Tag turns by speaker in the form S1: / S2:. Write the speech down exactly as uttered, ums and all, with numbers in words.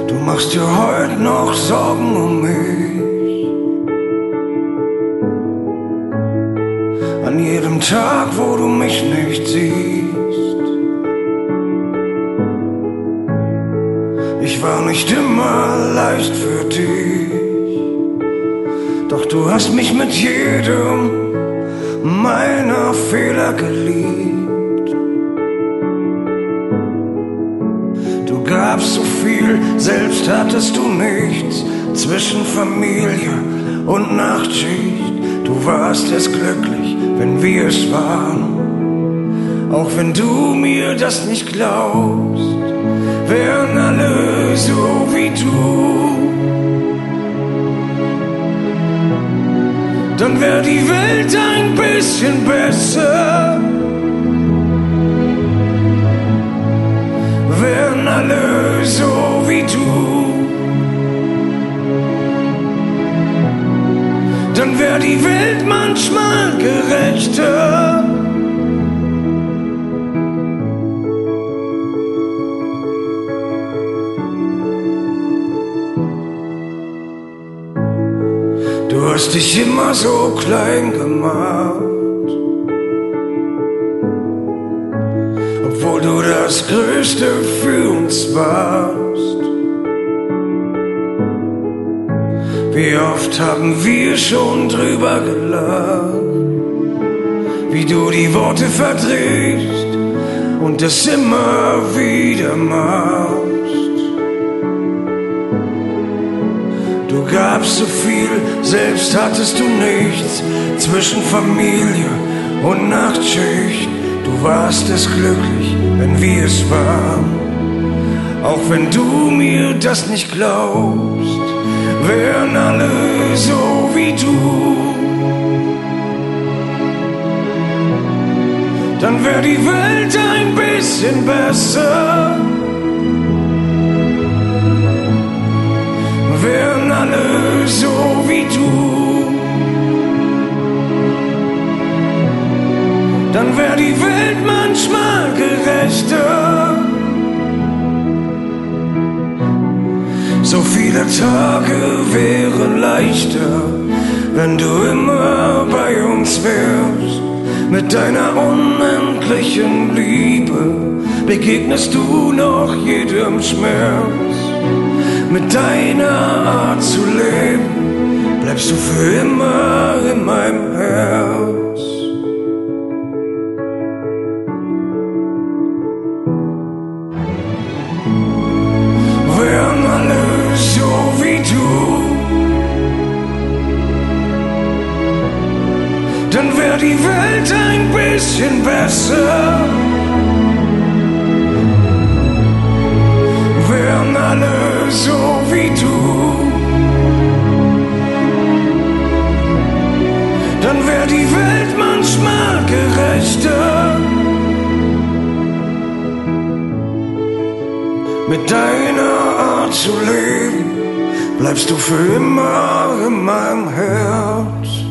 S1: Du machst dir heute noch Sorgen um mich. An jedem Tag, wo du mich nicht siehst. Ich war nicht immer leicht für dich, doch du hast mich mit jedem meiner Fehler geliebt. Du gabst so viel, selbst hattest du nichts. Zwischen Familie und Nachtschicht, du warst erst glücklich, wenn wir es waren. Auch wenn du mir das nicht glaubst, wären alle so wie du. Dann wär die Welt ein bisschen besser. Wären alle so wie du. Dann wär die Welt manchmal gerechter. Du hast dich immer so klein gemacht, obwohl du das Größte für uns warst. Wie oft haben wir schon drüber gelacht, wie du die Worte verdrehst und es immer wieder machst. Du gabst so viel, selbst hattest du nichts. Zwischen Familie und Nachtschicht, du warst es glücklich, wenn wir es waren. Auch wenn du mir das nicht glaubst, wären alle so wie du. Dann wär die Welt ein bisschen besser. Wären alle so wie du. Dann wär die Welt manchmal gerechter. So viele Tage wären leichter, wenn du immer bei uns wärst. Mit deiner unendlichen Liebe begegnest du noch jedem Schmerz. Mit deiner Art zu leben bleibst du für immer in meinem Herz. Wären alle so wie du, dann wär die Welt ein bisschen besser. Wären alle so wie du, dann wär die Welt manchmal gerechter. Mit deiner Art zu leben bleibst du für immer in meinem Herz.